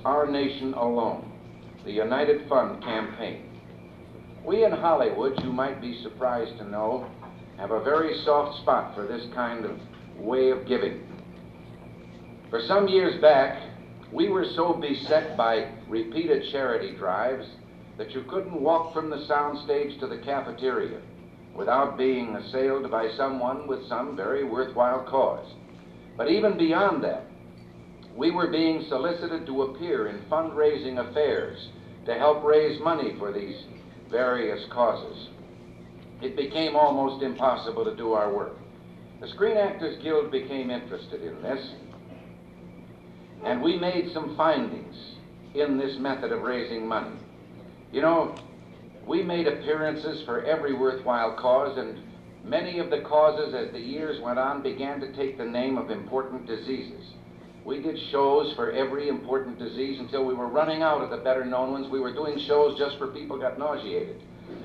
our nation alone, the United Fund campaign. We in Hollywood, you might be surprised to know, have a very soft spot for this kind of way of giving. For some years back, we were so beset by repeated charity drives that you couldn't walk from the soundstage to the cafeteria without being assailed by someone with some very worthwhile cause. But even beyond that, we were being solicited to appear in fundraising affairs to help raise money for these various causes. It became almost impossible to do our work. The Screen Actors Guild became interested in this, and we made some findings in this method of raising money. You know, we made appearances for every worthwhile cause, and many of the causes, as the years went on, began to take the name of important diseases. We did shows for every important disease until we were running out of the better-known ones. We were doing shows just for people who got nauseated.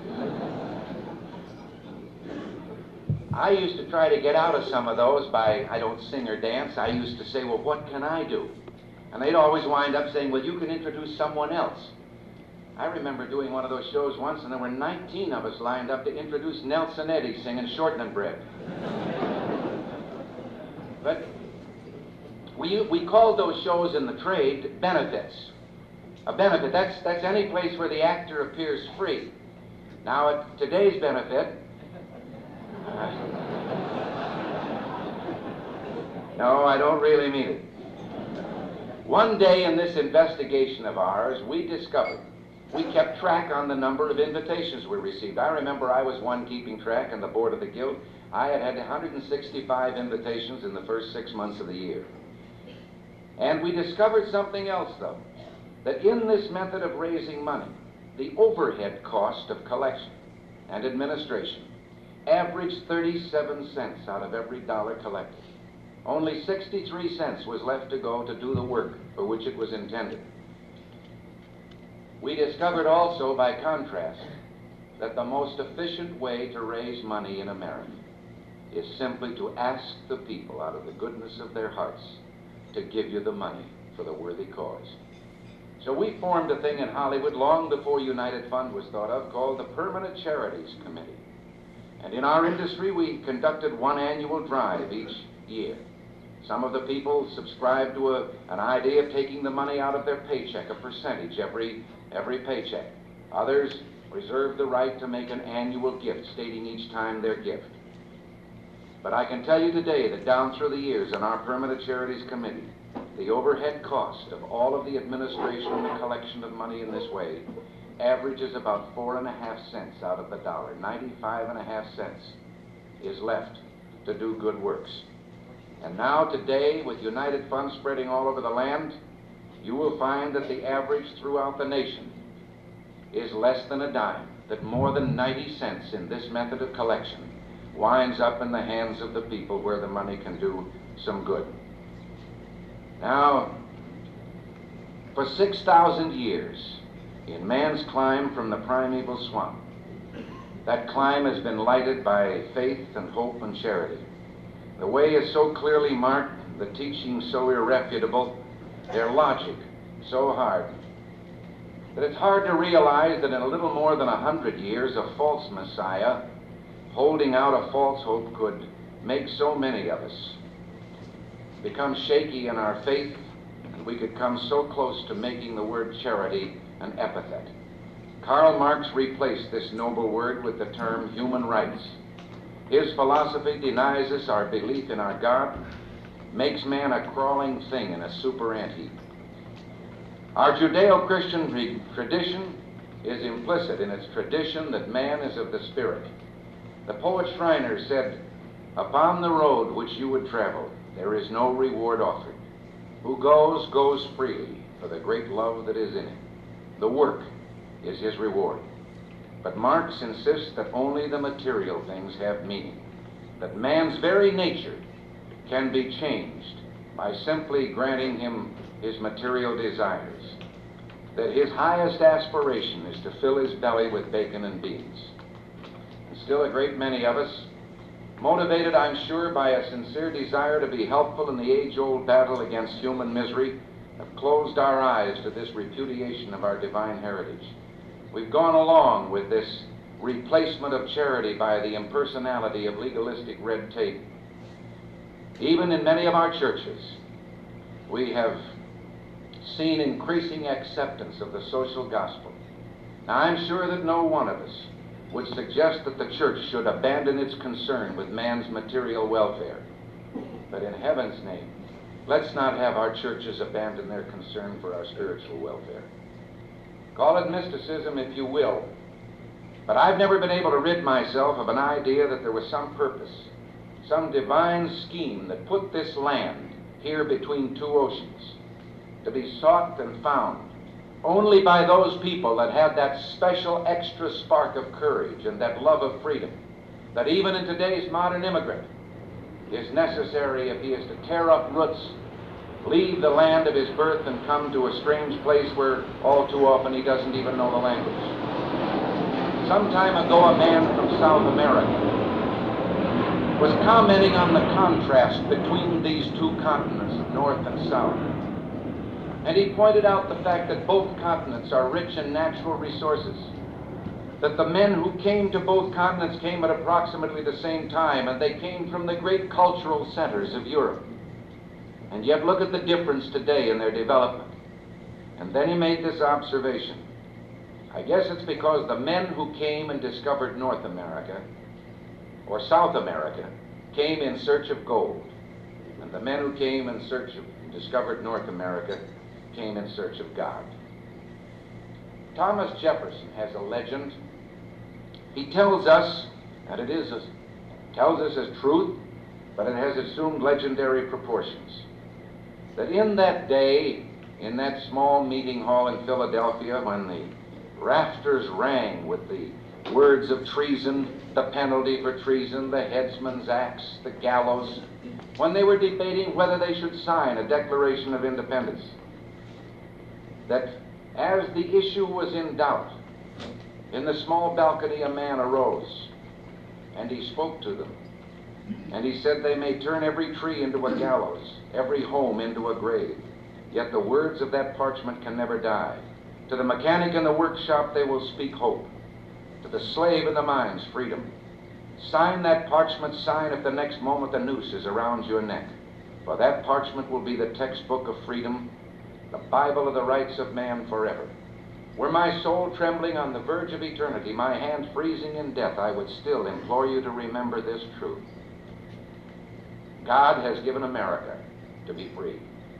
I used to try to get out of some of those by, I don't sing or dance. I used to say, well, what can I do? And they'd always wind up saying, well, you can introduce someone else. I remember doing one of those shows once, and there were 19 of us lined up to introduce Nelson Eddy singing Shortening Bread. But we called those shows in the trade benefits. A benefit, that's any place where the actor appears free. Now, at today's benefit, no, I don't really mean it. One day in this investigation of ours, we kept track on the number of invitations we received. I remember I was one keeping track on the board of the Guild. I had had 165 invitations in the first 6 months of the year. And we discovered something else, though, that in this method of raising money, the overhead cost of collection and administration averaged 37 cents out of every dollar collected. Only 63 cents was left to go to do the work for which it was intended. We discovered also, by contrast, that the most efficient way to raise money in America is simply to ask the people out of the goodness of their hearts to give you the money for the worthy cause. So we formed a thing in Hollywood long before United Fund was thought of called the Permanent Charities Committee. And in our industry, we conducted one annual drive each year. Some of the people subscribed to an idea of taking the money out of their paycheck, a percentage every paycheck. Others reserved the right to make an annual gift, stating each time their gift. But I can tell you today that down through the years in our Permanent Charities Committee, the overhead cost of all of the administration and the collection of money in this way averages about 4.5 cents out of the dollar. 95.5 cents is left to do good works. And now today, with United Fund spreading all over the land, you will find that the average throughout the nation is less than a dime, that more than 90 cents in this method of collection winds up in the hands of the people where the money can do some good. Now, for 6,000 years, in man's climb from the primeval swamp, that climb has been lighted by faith and hope and charity. The way is so clearly marked, the teachings so irrefutable, their logic so hard, that it's hard to realize that in a little more than 100 years, a false Messiah holding out a false hope could make so many of us become shaky in our faith, and we could come so close to making the word charity an epithet. Karl Marx replaced this noble word with the term human rights. His philosophy denies us our belief in our God, makes man a crawling thing in a super ant-heap. Our Judeo-Christian tradition is implicit in its tradition that man is of the Spirit. The poet Schreiner said, "Upon the road which you would travel, there is no reward offered. Who goes, goes freely for the great love that is in him. The work is his reward." But Marx insists that only the material things have meaning, that man's very nature can be changed by simply granting him his material desires, that his highest aspiration is to fill his belly with bacon and beans. And still a great many of us, motivated, I'm sure, by a sincere desire to be helpful in the age-old battle against human misery, have closed our eyes to this repudiation of our divine heritage. We've gone along with this replacement of charity by the impersonality of legalistic red tape. Even in many of our churches, we have seen increasing acceptance of the social gospel. Now, I'm sure that no one of us would suggest that the church should abandon its concern with man's material welfare. But in heaven's name, let's not have our churches abandon their concern for our spiritual welfare. Call it mysticism if you will, but I've never been able to rid myself of an idea that there was some purpose, some divine scheme that put this land here between two oceans to be sought and found only by those people that had that special extra spark of courage and that love of freedom that even in today's modern immigrant is necessary if he is to tear up roots, leave the land of his birth and come to a strange place where all too often he doesn't even know the language. Some time ago, a man from South America was commenting on the contrast between these two continents, North and South. And he pointed out the fact that both continents are rich in natural resources, that the men who came to both continents came at approximately the same time, and they came from the great cultural centers of Europe. And yet look at the difference today in their development. And then he made this observation. I guess it's because the men who came and discovered North America, or South America, came in search of gold. And the men who came in search of, discovered North America, came in search of God. Thomas Jefferson has a legend. He tells us, and tells us as truth, but it has assumed legendary proportions, that in that day, in that small meeting hall in Philadelphia, when the rafters rang with the words of treason, the penalty for treason, the headsman's axe, the gallows, when they were debating whether they should sign a Declaration of Independence, that as the issue was in doubt, in the small balcony a man arose, and he spoke to them. And he said, they may turn every tree into a gallows, every home into a grave, yet the words of that parchment can never die. To the mechanic in the workshop they will speak hope. To the slave in the mines, freedom. Sign that parchment, sign if the next moment the noose is around your neck. For that parchment will be the textbook of freedom, the Bible of the rights of man forever. Were my soul trembling on the verge of eternity, my hand freezing in death, I would still implore you to remember this truth. God has given America to be free.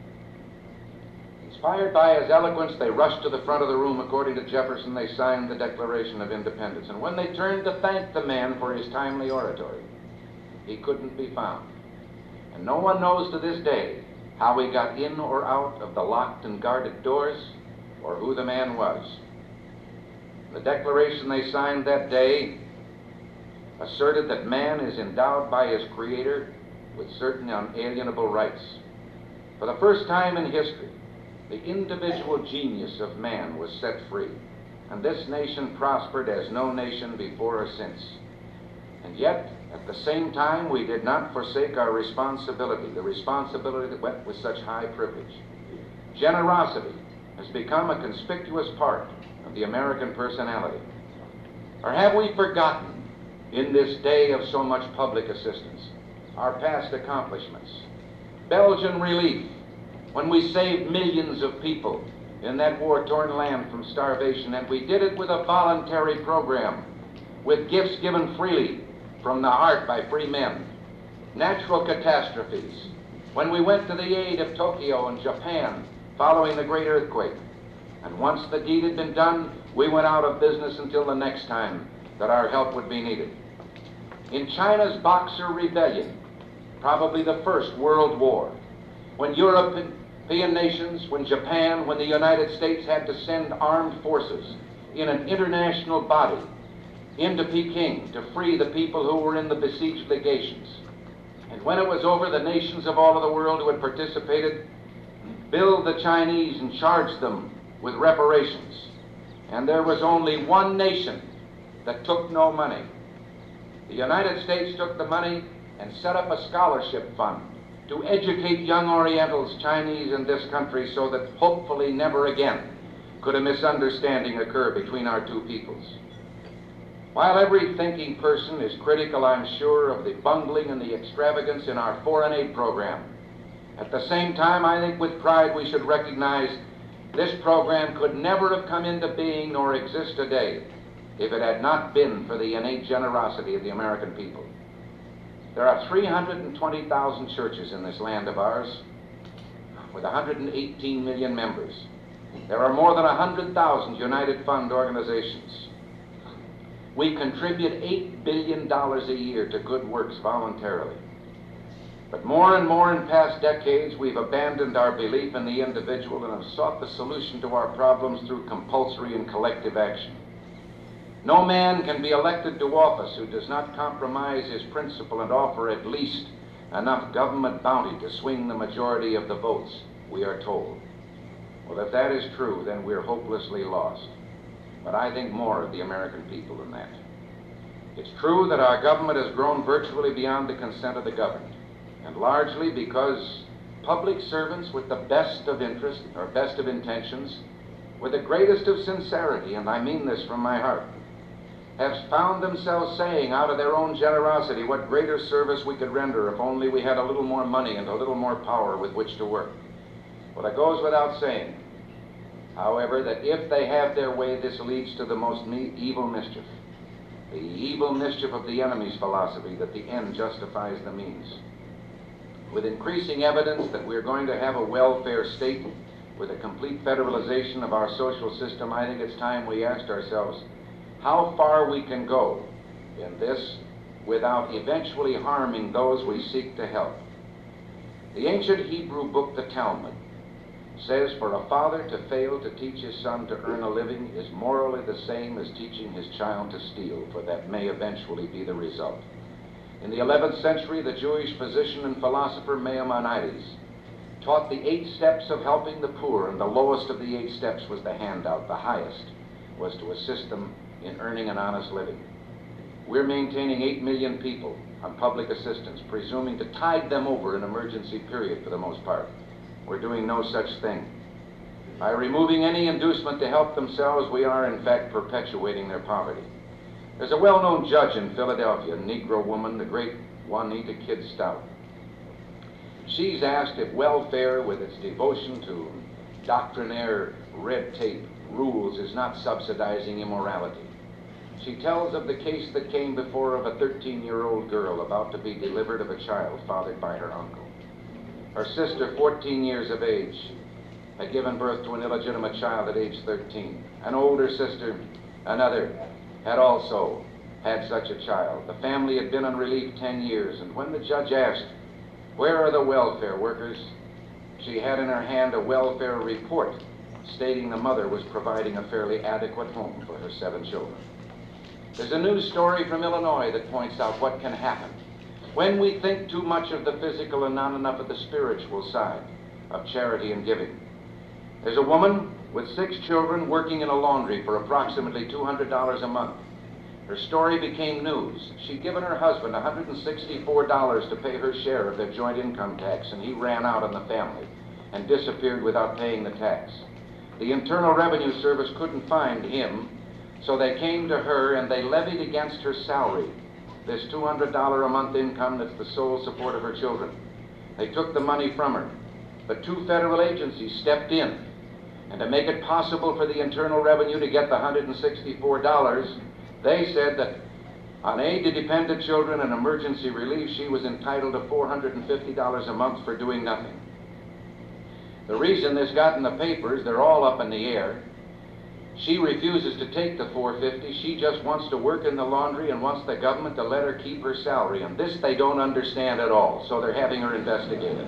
Inspired by his eloquence, they rushed to the front of the room. According to Jefferson, they signed the Declaration of Independence. And when they turned to thank the man for his timely oratory, he couldn't be found. And no one knows to this day how he got in or out of the locked and guarded doors, or who the man was. The declaration they signed that day asserted that man is endowed by his Creator with certain unalienable rights. For the first time in history, the individual genius of man was set free, and this nation prospered as no nation before or since. And yet, at the same time, we did not forsake our responsibility, the responsibility that went with such high privilege. Generosity has become a conspicuous part of the American personality. Or have we forgotten, in this day of so much public assistance, our past accomplishments? Belgian relief, when we saved millions of people in that war-torn land from starvation, and we did it with a voluntary program, with gifts given freely from the heart by free men. Natural catastrophes, when we went to the aid of Tokyo and Japan following the great earthquake. And once the deed had been done, we went out of business until the next time that our help would be needed. In China's Boxer Rebellion, probably the first world war, when European nations, when Japan, when the United States had to send armed forces in an international body into Peking to free the people who were in the besieged legations. And when it was over, the nations of all of the world who had participated billed the Chinese and charged them with reparations. And there was only one nation that took no money. The United States took the money and set up a scholarship fund to educate young Orientals, Chinese in this country, so that hopefully never again could a misunderstanding occur between our two peoples. While every thinking person is critical, I'm sure, of the bungling and the extravagance in our foreign aid program, at the same time, I think with pride we should recognize this program could never have come into being nor exist today if it had not been for the innate generosity of the American people. There are 320,000 churches in this land of ours with 118 million members. There are more than 100,000 United Fund organizations. We contribute $8 billion a year to good works voluntarily. But more and more in past decades, we've abandoned our belief in the individual and have sought the solution to our problems through compulsory and collective action. No man can be elected to office who does not compromise his principle and offer at least enough government bounty to swing the majority of the votes, we are told. Well, if that is true, then we're hopelessly lost. But I think more of the American people than that. It's true that our government has grown virtually beyond the consent of the governed, and largely because public servants with the best of interest or best of intentions, with the greatest of sincerity, and I mean this from my heart, have found themselves saying out of their own generosity what greater service we could render if only we had a little more money and a little more power with which to work. Well, it goes without saying, however, that if they have their way, this leads to the most evil mischief. The evil mischief of the enemy's philosophy that the end justifies the means. With increasing evidence that we're going to have a welfare state with a complete federalization of our social system, I think it's time we asked ourselves how far we can go in this without eventually harming those we seek to help. The ancient Hebrew book, the Talmud, says for a father to fail to teach his son to earn a living is morally the same as teaching his child to steal, for that may eventually be the result. In the 11th century, the Jewish physician and philosopher Maimonides taught the 8 steps of helping the poor, and the lowest of the 8 steps was the handout. The highest was to assist them in earning an honest living. We're maintaining 8 million people on public assistance, presuming to tide them over an emergency period for the most part. We're doing no such thing. By removing any inducement to help themselves, we are in fact perpetuating their poverty. There's a well-known judge in Philadelphia, a Negro woman, the great Juanita Kidd Stout. She's asked if welfare, with its devotion to doctrinaire red tape rules, is not subsidizing immorality. She tells of the case that came before of a 13-year-old girl about to be delivered of a child fathered by her uncle. Her sister, 14 years of age, had given birth to an illegitimate child at age 13. An older sister, another, had also had such a child. The family had been on relief 10 years, and when the judge asked, "Where are the welfare workers?" she had in her hand a welfare report stating the mother was providing a fairly adequate home for her 7 children. There's a news story from Illinois that points out what can happen when we think too much of the physical and not enough of the spiritual side of charity and giving. There's a woman with 6 children working in a laundry for approximately $200 a month. Her story became news. She'd given her husband $164 to pay her share of their joint income tax, and he ran out on the family and disappeared without paying the tax. The Internal Revenue Service couldn't find him, so they came to her and they levied against her salary this $200 a month income that's the sole support of her children. They took the money from her, but 2 federal agencies stepped in, and to make it possible for the Internal Revenue to get the $164, they said that on aid to dependent children and emergency relief, she was entitled to $450 a month for doing nothing. The reason this got in the papers, they're all up in the air. She refuses to take the $450. She just wants to work in the laundry and wants the government to let her keep her salary. And this they don't understand at all, so they're having her investigated.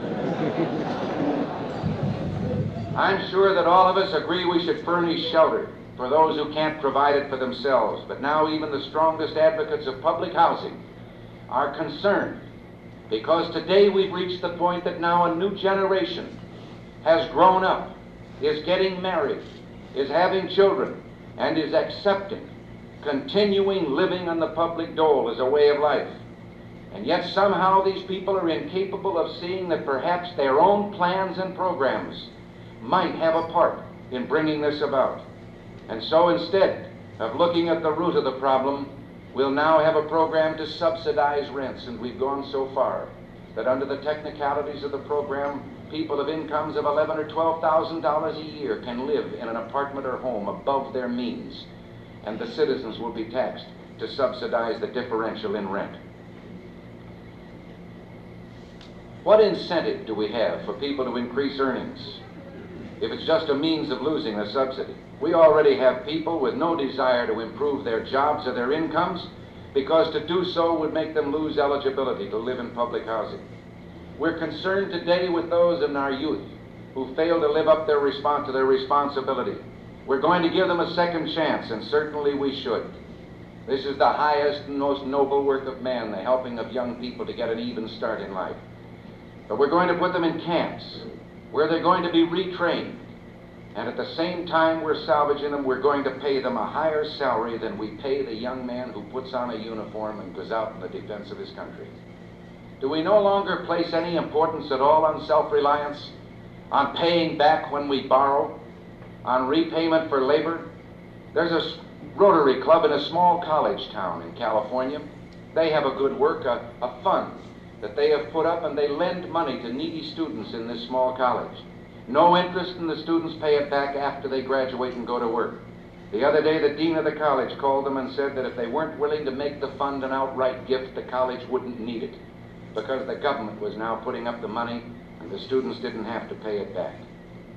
I'm sure that all of us agree we should furnish shelter for those who can't provide it for themselves. But now even the strongest advocates of public housing are concerned, because today we've reached the point that now a new generation has grown up, is getting married, is having children, and is accepting continuing living on the public dole as a way of life. And yet somehow these people are incapable of seeing that perhaps their own plans and programs might have a part in bringing this about. And so instead of looking at the root of the problem, we'll now have a program to subsidize rents, and we've gone so far that under the technicalities of the program, people of incomes of $11,000 or $12,000 a year can live in an apartment or home above their means, and the citizens will be taxed to subsidize the differential in rent. What incentive do we have for people to increase earnings if it's just a means of losing the subsidy? We already have people with no desire to improve their jobs or their incomes, because to do so would make them lose eligibility to live in public housing. We're concerned today with those in our youth who fail to live up to their responsibility. We're going to give them a second chance, and certainly we should. This is the highest and most noble work of man, the helping of young people to get an even start in life. But we're going to put them in camps where they're going to be retrained. And at the same time we're salvaging them, we're going to pay them a higher salary than we pay the young man who puts on a uniform and goes out in the defense of his country. Do we no longer place any importance at all on self-reliance, on paying back when we borrow, on repayment for labor? There's a Rotary Club in a small college town in California. They have a good work, a fund that they have put up, and they lend money to needy students in this small college. No interest, and the students pay it back after they graduate and go to work. The other day, the dean of the college called them and said that if they weren't willing to make the fund an outright gift, the college wouldn't need it, because the government was now putting up the money and the students didn't have to pay it back.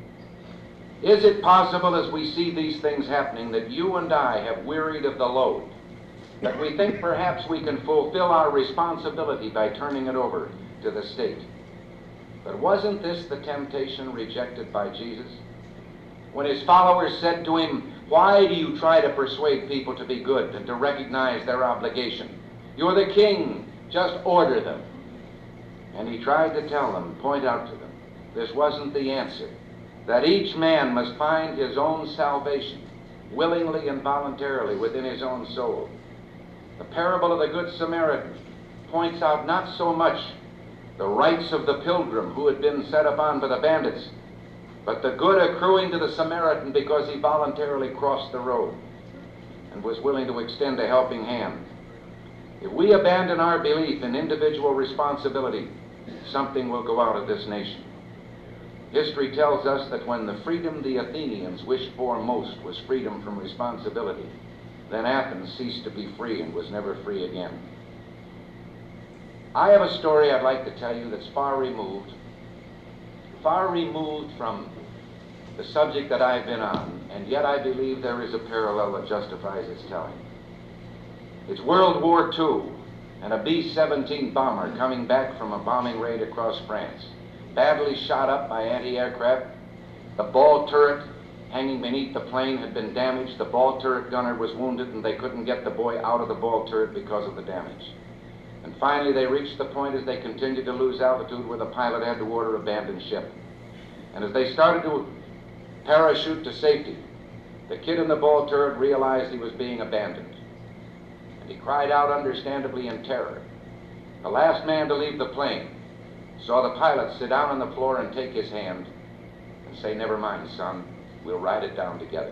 Is it possible, as we see these things happening, that you and I have wearied of the load, that we think perhaps we can fulfill our responsibility by turning it over to the state? But wasn't this the temptation rejected by Jesus? When his followers said to him, "Why do you try to persuade people to be good and to recognize their obligation? You're the king, just order them." And he tried to tell them, point out to them, this wasn't the answer, that each man must find his own salvation, willingly and voluntarily within his own soul. The parable of the Good Samaritan points out not so much the rights of the pilgrim who had been set upon by the bandits, but the good accruing to the Samaritan because he voluntarily crossed the road and was willing to extend a helping hand. If we abandon our belief in individual responsibility, something will go out of this nation. History tells us that when the freedom the Athenians wished for most was freedom from responsibility, then Athens ceased to be free and was never free again. I have a story I'd like to tell you that's far removed from the subject that I've been on, and yet I believe there is a parallel that justifies its telling. It's World War II, and a B-17 bomber coming back from a bombing raid across France, badly shot up by anti-aircraft. The ball turret hanging beneath the plane had been damaged. The ball turret gunner was wounded, and they couldn't get the boy out of the ball turret because of the damage. And finally they reached the point, as they continued to lose altitude, where the pilot had to order abandon ship. And as they started to parachute to safety, the kid in the ball turret realized he was being abandoned. And he cried out understandably in terror. The last man to leave the plane saw the pilot sit down on the floor and take his hand and say, "Never mind, son, we'll ride it down together."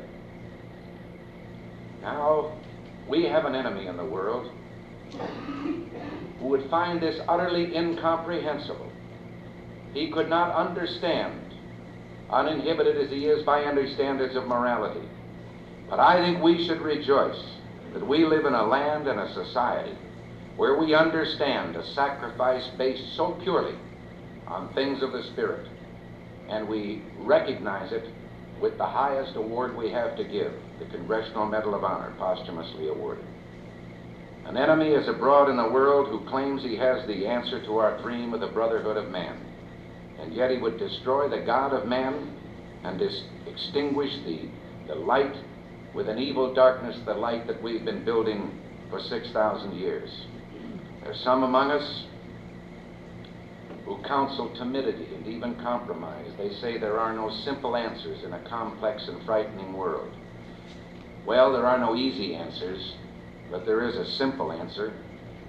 Now, we have an enemy in the world who would find this utterly incomprehensible. He could not understand, uninhibited as he is by any standards of morality. But I think we should rejoice that we live in a land and a society where we understand a sacrifice based so purely on things of the Spirit, and we recognize it with the highest award we have to give, the Congressional Medal of Honor, posthumously awarded. An enemy is abroad in the world who claims he has the answer to our dream of the brotherhood of man, and yet he would destroy the God of man and extinguish the light with an evil darkness, the light that we've been building for 6,000 years. There's some among us who counsel timidity and even compromise. They say there are no simple answers in a complex and frightening world. Well, there are no easy answers, but there is a simple answer,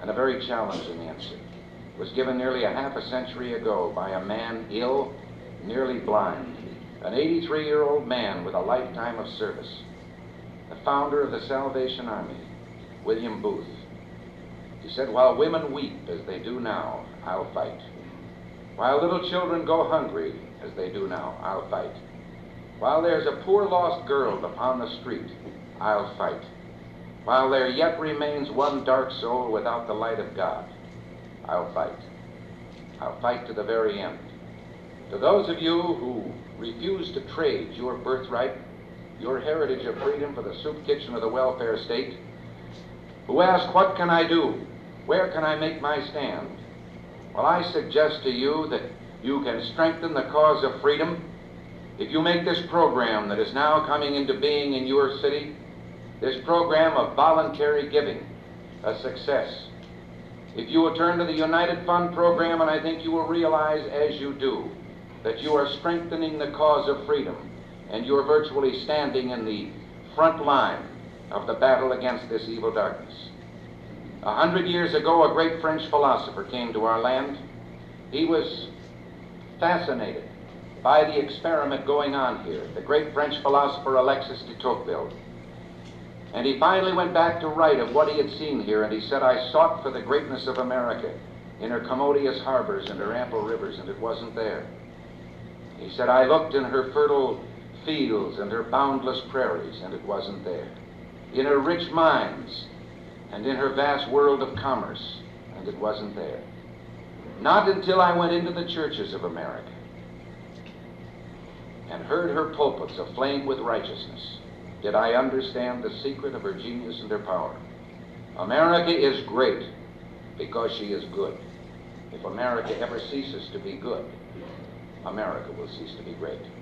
and a very challenging answer, was given nearly a half a century ago by a man ill, nearly blind, an 83-year-old man with a lifetime of service, the founder of the Salvation Army, William Booth. He said, "While women weep as they do now, I'll fight. While little children go hungry as they do now, I'll fight. While there's a poor lost girl upon the street, I'll fight. While there yet remains one dark soul without the light of God, I'll fight. I'll fight to the very end." To those of you who refuse to trade your birthright, your heritage of freedom for the soup kitchen of the welfare state, who ask, "What can I do? Where can I make my stand?" Well, I suggest to you that you can strengthen the cause of freedom if you make this program that is now coming into being in your city, this program of voluntary giving, a success. If you will turn to the United Fund program, and I think you will realize as you do that you are strengthening the cause of freedom and you are virtually standing in the front line of the battle against this evil darkness. 100 years ago, a great French philosopher came to our land. He was fascinated by the experiment going on here, the great French philosopher Alexis de Tocqueville. And he finally went back to write of what he had seen here, and he said, "I sought for the greatness of America in her commodious harbors and her ample rivers, and it wasn't there." He said, "I looked in her fertile fields and her boundless prairies, and it wasn't there. In her rich mines and in her vast world of commerce, and it wasn't there. Not until I went into the churches of America and heard her pulpits aflame with righteousness did I understand the secret of her genius and her power. America is great because she is good. If America ever ceases to be good, America will cease to be great."